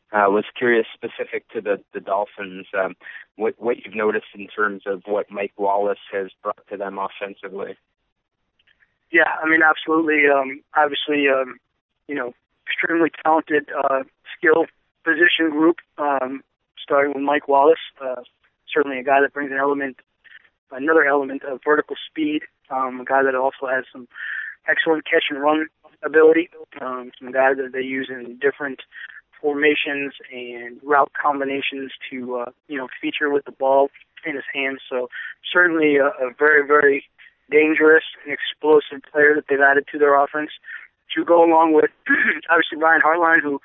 Was curious, specific to the Dolphins, what you've noticed in terms of what Mike Wallace has brought to them offensively. Yeah, I mean, absolutely. Obviously, extremely talented skill position group, starting with Mike Wallace. Certainly a guy that brings another element of vertical speed, a guy that also has some excellent catch and run ability, some guys that they use in different formations and route combinations to, feature with the ball in his hands. So certainly a very, very dangerous and explosive player that they've added to their offense to go along with, obviously, Brian Hartline, who,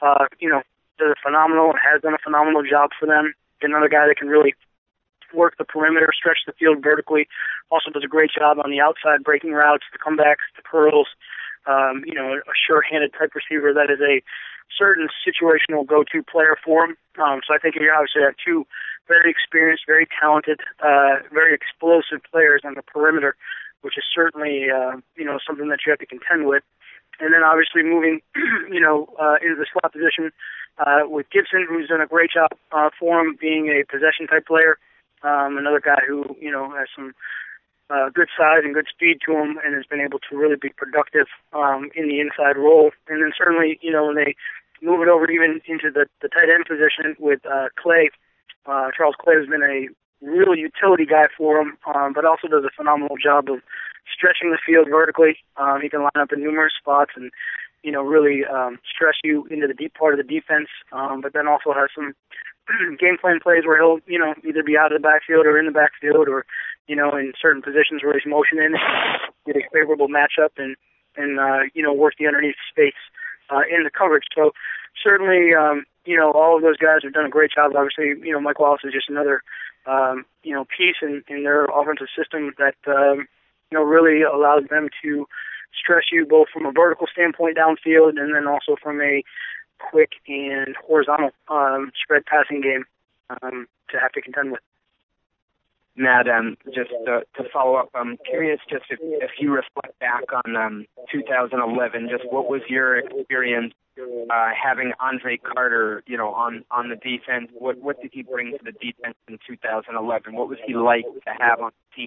has done a phenomenal job for them. Another guy that can really work the perimeter, stretch the field vertically, also does a great job on the outside, breaking routes, the comebacks, the curls, a sure-handed type receiver that is a certain situational go-to player for him. So I think you obviously have two very experienced, very talented, very explosive players on the perimeter, which is certainly, something that you have to contend with. And then obviously moving, into the slot position with Gibson, who's done a great job for him, being a possession-type player. Another guy who, has some good size and good speed to him and has been able to really be productive in the inside role. And then certainly, when they move it over even into the tight end position with Clay, Charles Clay has been a real utility guy for him, but also does a phenomenal job of stretching the field vertically. He can line up in numerous spots and, really stress you into the deep part of the defense, but then also has some game plan plays where he'll, either be out of the backfield or in the backfield or, in certain positions where he's motioning, get a favorable matchup and work the underneath space in the coverage. So certainly, all of those guys have done a great job. Obviously, Mike Wallace is just another, piece in their offensive system that, really allows them to stress you both from a vertical standpoint downfield and then also from a quick and horizontal spread passing game to have to contend with. Matt, just to follow up, I'm curious just if you reflect back on 2011, just what was your experience having Andre Carter, on the defense? What did he bring to the defense in 2011? What was he like to have on the team?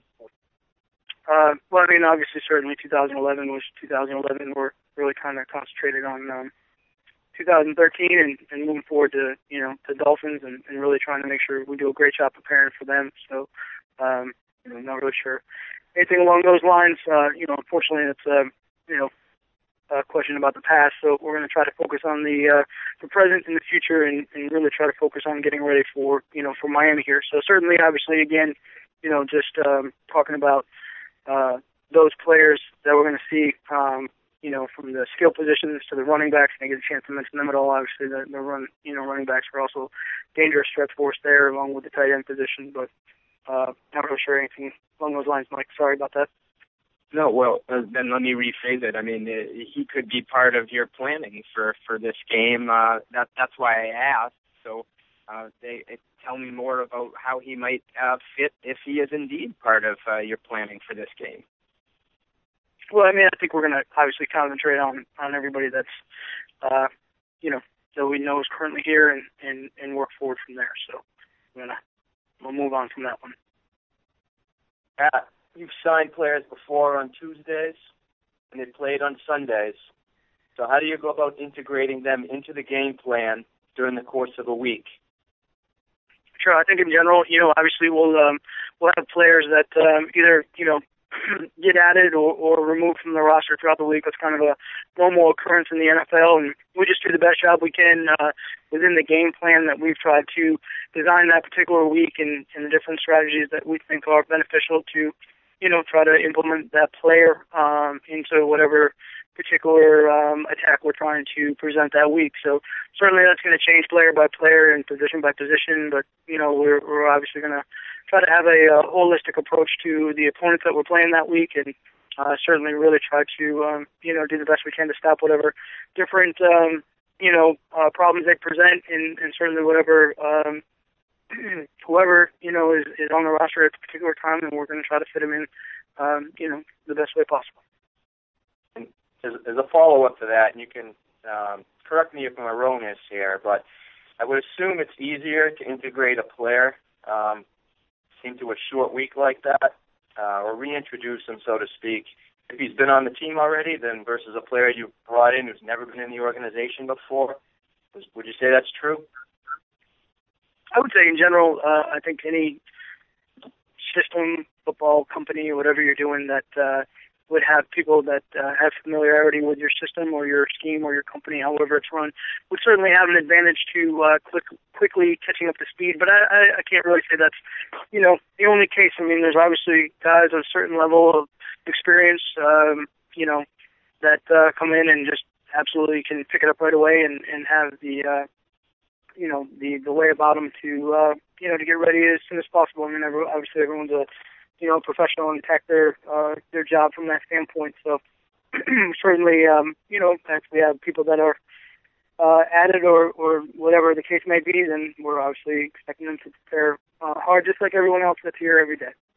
Obviously, certainly 2011 was 2011. We're really kind of concentrated on 2013 and moving forward to, the Dolphins and really trying to make sure we do a great job preparing for them. So, not really sure anything along those lines. Unfortunately, it's, a question about the past. So we're going to try to focus on the present and the future and really try to focus on getting ready for Miami here. So certainly, obviously, again, just talking about those players that we're going to see, from the skill positions to the running backs. I get a chance to mention them at all. Obviously, the running backs are also dangerous stretch force there, along with the tight end position. But not really sure anything along those lines, Mike. Sorry about that. No, well, then let me rephrase it. I mean, he could be part of your planning for this game. That's why I asked. So tell me more about how he might fit if he is indeed part of your planning for this game. Well, I think we're going to obviously concentrate on everybody that's, that we know is currently here and work forward from there. So we'll move on from that one. You've signed players before on Tuesdays, and they played on Sundays. So how do you go about integrating them into the game plan during the course of a week? Sure. I think in general, obviously we'll have players that either, get added or removed from the roster throughout the week. That's kind of a normal occurrence in the NFL, and we just do the best job we can within the game plan that we've tried to design that particular week and the different strategies that we think are beneficial to, try to implement that player into whatever particular attack we're trying to present that week. So certainly that's going to change player by player and position by position, but, we're obviously going to try to have a holistic approach to the opponents that we're playing that week and certainly really try to, do the best we can to stop whatever different, problems they present and certainly whatever, whoever, is on the roster at a particular time, and we're going to try to fit them in, the best way possible. As a follow-up to that, and you can correct me if I'm erroneous here, but I would assume it's easier to integrate a player into a short week like that, or reintroduce him, so to speak, if he's been on the team already, then versus a player you brought in who's never been in the organization before. Would you say that's true? I would say in general, I think any system, football company, or whatever you're doing that would have people that have familiarity with your system or your scheme or your company, however it's run, would certainly have an advantage to quickly catching up to speed. But I can't really say that's, the only case. I mean, there's obviously guys at a certain level of experience, that come in and just absolutely can pick it up right away and have the way about them to get ready as soon as possible. I mean, obviously everyone's a professional and attack their job from that standpoint. So certainly, if we have people that are added or whatever the case may be, then we're obviously expecting them to prepare hard, just like everyone else that's here every day.